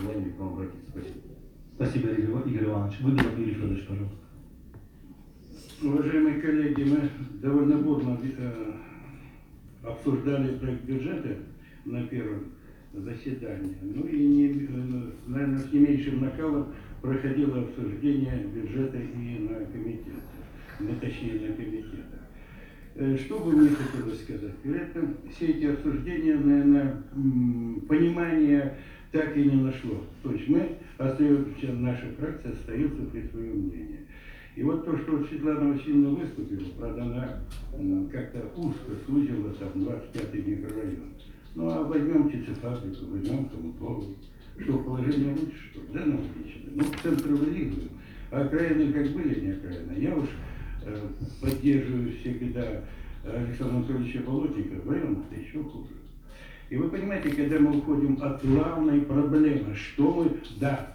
желанием к вам обратиться. Спасибо. Спасибо, Игорь Иванович. Выдумал Юрий Федорович, пожалуйста. Уважаемые коллеги, мы довольно бурно обсуждали проект бюджета на первом заседании. Ну и, наверное, с не меньшим накалом проходило обсуждение бюджета и на комитетах, точнее на комитетах. Что бы мне хотелось сказать? Это все эти обсуждения, наверное, понимания так и не нашло. То есть мы остаемся, наша фракция остается при своем мнении. И вот то, что Светлана Васильевна выступила, правда, она как-то узко сузила там 25-й микрорайон. Ну а возьмем птицефабрику, возьмем Коммутову. Что, положение лучше, что ли? Да, нам отлично. Ну, центр выигрываем. А окраины как были, не окраины. Я уж поддерживаю всегда Александра Анатольевича Болотника, в районах-то еще хуже. И вы понимаете, когда мы уходим от главной проблемы, что мы, да,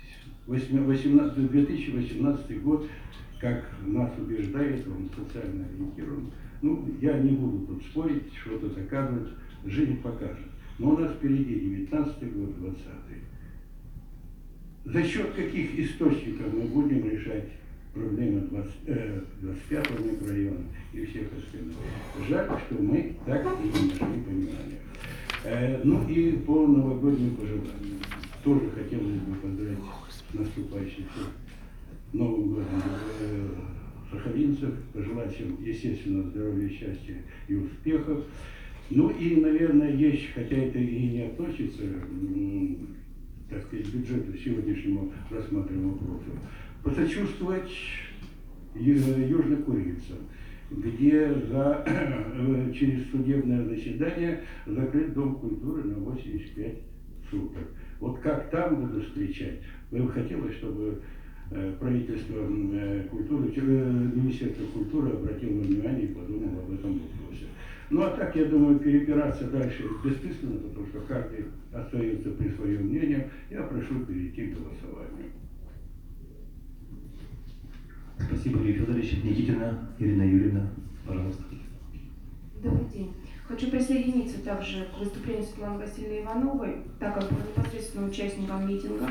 2018 год, как нас убеждает, он социально ориентирован. Ну, я не буду тут спорить, что-то доказывать, жизнь покажет. Но у нас впереди 19 год, 20-й. За счет каких источников мы будем решать проблемы 25-го микрорайона и всех остальных? Жаль, что мы так и не нашли понимания. Ну и по новогодним пожеланиям. Тоже хотелось бы поздравить с наступающим Новым годом сахалинцев, пожелать им, естественно, здоровья, счастья и успехов. Ну и, наверное, есть, хотя это и не относится, так сказать, к бюджету сегодняшнему рассматриваемому вопросу, посочувствовать южнокурильцам, где через судебное заседание закрыт Дом культуры на 85 суток. Вот как там буду встречать, мне бы хотелось, чтобы правительство культуры, Министерство культуры обратило внимание и подумало об этом вопросе. Ну а так, я думаю, перепираться дальше бессмысленно, потому что каждый остается при своем мнении. Я прошу перейти к голосованию. Спасибо, Юрий Федорович. Никитина Ирина Юрьевна, пожалуйста. Добрый день. Хочу присоединиться также к выступлению Светланы Васильевны Ивановой, так как была непосредственным участником митинга,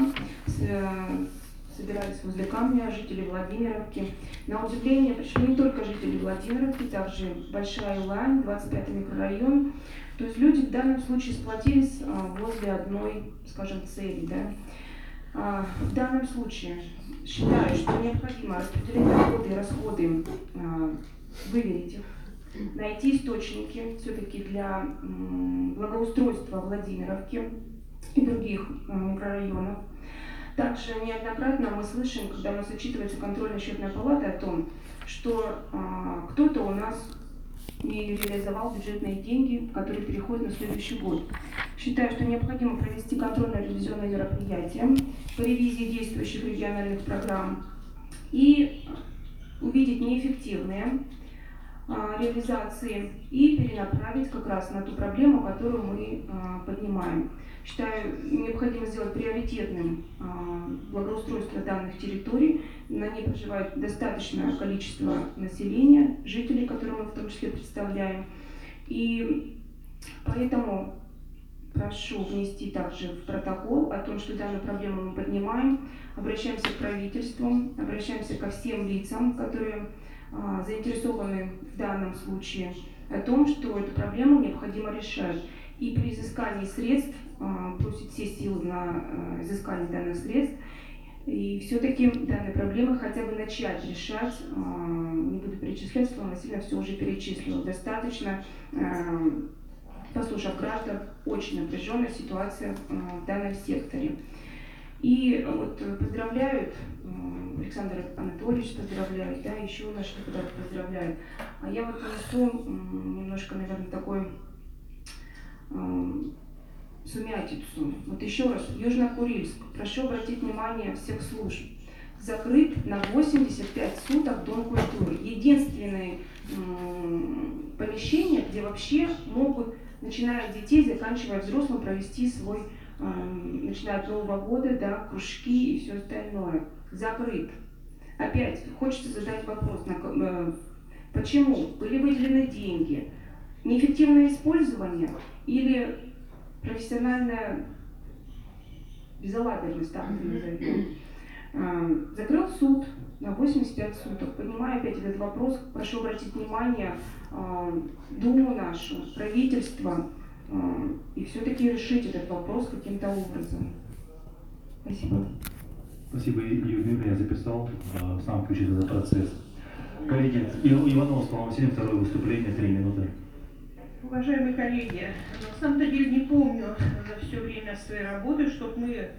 собирались возле камня жители Владимировки. На удивление пришли не только жители Владимировки, также Большая Илань, 25-й микрорайон. То есть люди в данном случае сплотились возле одной, скажем, цели. Да? В данном случае считаю, что необходимо распределить доходы и расходы, выверить их, найти источники все-таки для благоустройства Владимировки и других микрорайонов. Также неоднократно мы слышим, когда у нас отчитывается контрольно-счетная палата, о том, что кто-то у нас не реализовал бюджетные деньги, которые переходят на следующий год. Считаю, что необходимо провести контрольно-ревизионные мероприятия по ревизии действующих региональных программ и увидеть неэффективные реализации и перенаправить как раз на ту проблему, которую мы поднимаем. Считаю, необходимо сделать приоритетным благоустройство данных территорий. На ней проживает достаточное количество населения, жителей, которые мы в том числе представляем. И поэтому прошу внести также в протокол о том, что данную проблему мы поднимаем, обращаемся к правительству, обращаемся ко всем лицам, которые заинтересованы в данном случае, о том, что эту проблему необходимо решать. И при изыскании средств просит все силы на изыскание данных средств. И все-таки данные проблемы хотя бы начать решать. Не буду перечислять, Светлана Васильевна все уже перечислила. Достаточно, послушав граждан, очень напряженная ситуация в данном секторе. И вот поздравляют, Александр Анатольевич поздравляет, да, еще наши депутаты поздравляют. А я вот несу немножко, наверное, такой сумятицу. Вот еще раз, Южно-Курильск, прошу обратить внимание всех служб. Закрыт на 85 суток Дом культуры. Единственное помещение, где вообще могут, начиная от детей, заканчивая взрослым, провести свой, начиная от Нового года, да, кружки и все остальное. Закрыт. Опять хочется задать вопрос, почему были выделены деньги, неэффективное использование или профессиональное безалаберность, так это назовем. Закрыл суд на 85 суток. Поднимая опять этот вопрос, прошу обратить внимание Думу нашу, правительство, и все-таки решить этот вопрос каким-то образом. Спасибо. Спасибо, Юрий, я записал, сам включить этот процесс. Коллеги, Иванов, по-моему, сегодня второе выступление, 3 минуты. Уважаемые коллеги, на самом-то деле не помню за все время своей работы, чтобы мы